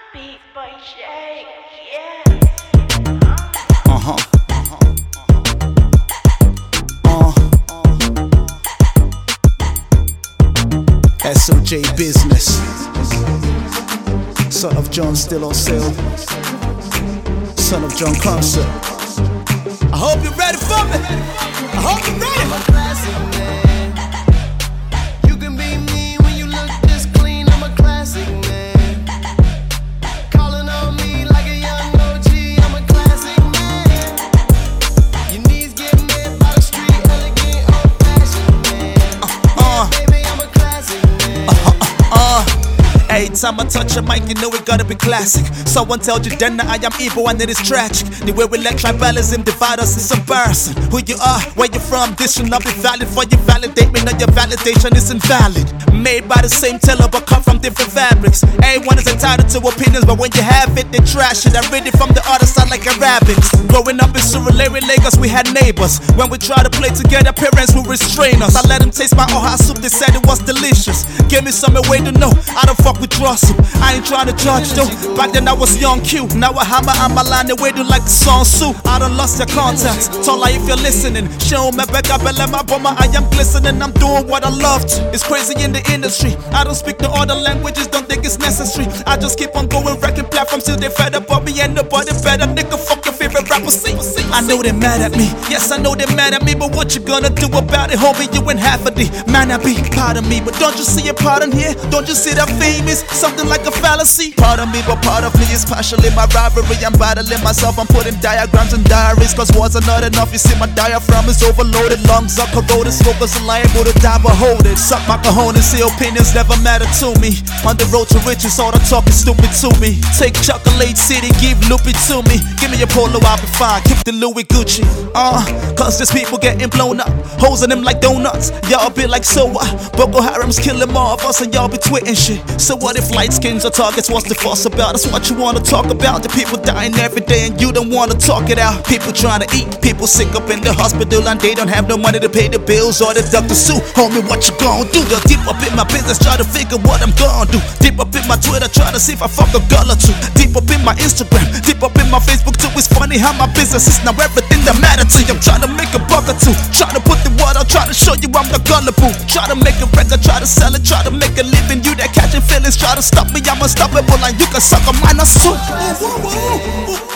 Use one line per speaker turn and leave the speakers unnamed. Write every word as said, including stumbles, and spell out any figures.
Beat by Shake, yeah.
Uh-huh. Uh. S O J Business. Son of John still on sale. Son of John concert. I hope you're ready for me. I hope you're ready.
I'm a classic man. You can be me when you look this clean. I'm a classic man. Calling on me like a young O G. I'm a classic man. Your knees get met by the street, elegant, old-fashioned man.
Uh, uh.
Yeah, baby, I'm a classic man.
Uh, uh, uh. Every time I touch a mic, you know it gotta be classic. Someone tells you then I am evil and it is tragic. The way we let tribalism divide us is embarrassing. Who you are, where you from, this should not be valid for you. Validate me, now your validation is invalid. Made by the same tailor but cut from different fabrics. Everyone is entitled to opinions, but when you have it, they trash it. I read it from the other side like a rabbit. Growing up in Surulere, Lagos, we had neighbors. When we tried to play together, parents would restrain us. I let them taste my oha soup, they said it was delicious. Give me some way to know, I don't fuck with Russell. I ain't trying to judge though. Back then I was young, cute. Now I hammer on my line, the way to like the song Sue. I done lost your contacts. Tell her if you're listening. Show me back up and let my bomber. I am glistening. I'm doing what I love to. It's crazy in the industry. I don't speak no other languages, don't think it's necessary. I just keep on going, wrecking platforms till they fed up on me. Ain't nobody better. Nigga, fuck your favorite rapper. See, I know they mad at me. Yes, I know they mad at me. But what you gonna do about it, homie? You ain't half of the man, I be part of me. But don't you see a part in here? Don't you see that famous? Something like a fallacy. Part of me, but part of me is partially my rivalry. I'm battling myself, I'm putting diagrams and diaries. Cause words are not enough, you see my diaphragm is overloaded. Lungs are corroded, smokers are liable to die but hold it. Suck my cojones, see opinions never matter to me. On the road to riches, all the talk is stupid to me. Take Chocolate City, give Loopy to me. Give me a polo, I'll be fine, keep the Louis Gucci. Uh, cause there's people getting blown up, hoes in them like donuts. Y'all be like, so what? Boko Haram's killing more of us and y'all be twitting shit. So what if light skins are targets? What's the fuss about? That's what you wanna talk about. The people dying every day and you don't wanna talk it out. People trying to eat, people sick up in the hospital and they don't have no money to pay the bills or the doctor. So homie, what you gonna do? The deep up in my business, try to figure what I'm gonna do. Deep up in my Twitter, try to see if I fuck a girl or two. Deep up in my Instagram, deep up in my Facebook too. It's funny how my business is now everything that matters to you. I'm trying to make a buck or two, try to put the word out, try to show you I'm the gullible. Try to make a record, try to sell it, try to make a living. You that catching feelings, try to stop me, I'm unstoppable, and you can suck a minus two.